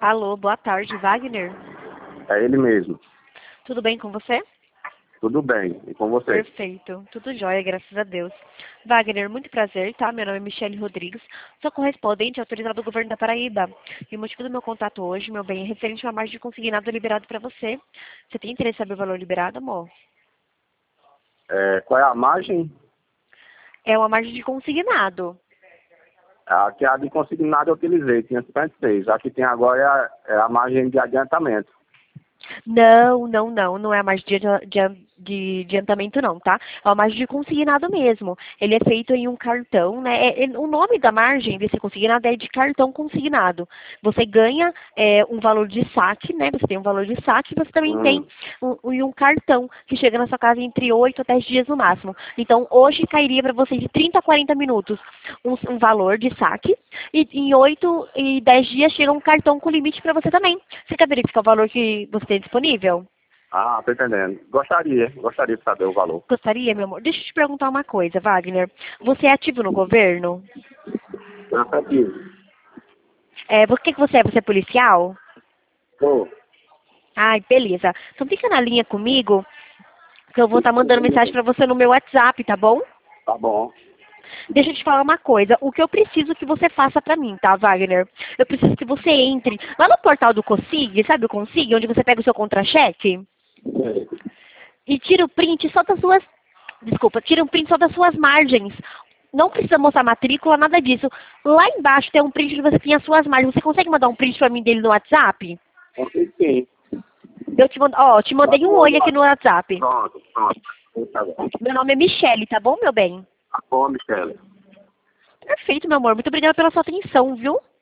Alô, boa tarde, Wagner. É ele mesmo. Tudo bem com você? Tudo bem. E com você? Perfeito, tudo jóia, graças a Deus. Wagner, muito prazer, tá? Meu nome é Michele Rodrigues, sou correspondente autorizado do governo da Paraíba. E o motivo do meu contato hoje, meu bem, é referente a uma margem de consignado liberado para você. Você tem interesse em saber o valor liberado, amor? Qual é a margem? É uma margem de consignado. Aqui a de consignado eu utilizei, tinha 56. A que tem agora é a margem de adiantamento. Não é a margem de adiantamento não, tá? É uma margem de consignado mesmo. Ele é feito em um cartão, né? O nome da margem desse consignado é de cartão consignado. Você ganha um valor de saque, né? Você tem um valor de saque e você também tem um cartão que chega na sua casa entre 8 a 10 dias no máximo. Então, hoje cairia para você de 30 a 40 minutos um valor de saque e em 8 e 10 dias chega um cartão com limite para você também. Você quer verificar o valor que você tem disponível? Ah, tô entendendo. Gostaria de saber o valor. Gostaria, meu amor? Deixa eu te perguntar uma coisa, Wagner. Você é ativo no governo? Afetivo. O que você é? Você é policial? Tô. Ai, beleza. Então fica na linha comigo, que eu vou estar mandando mensagem para você no meu WhatsApp, tá bom? Tá bom. Deixa eu te falar uma coisa. O que eu preciso que você faça pra mim, tá, Wagner? Eu preciso que você entre lá no portal do Consig, sabe o Consig, onde você pega o seu contra-cheque? E tira o print só das suas... Desculpa, tira um print só das suas margens. Não precisa mostrar matrícula, nada disso. Lá embaixo tem um print onde você tem as suas margens. Você consegue mandar um print pra mim dele no WhatsApp? Ok, sim. Eu te mandei um oi aqui no WhatsApp. Pronto. Tá bom. Meu nome é Michele, tá bom, meu bem? Tá bom, Michele. Perfeito, meu amor. Muito obrigada pela sua atenção, viu?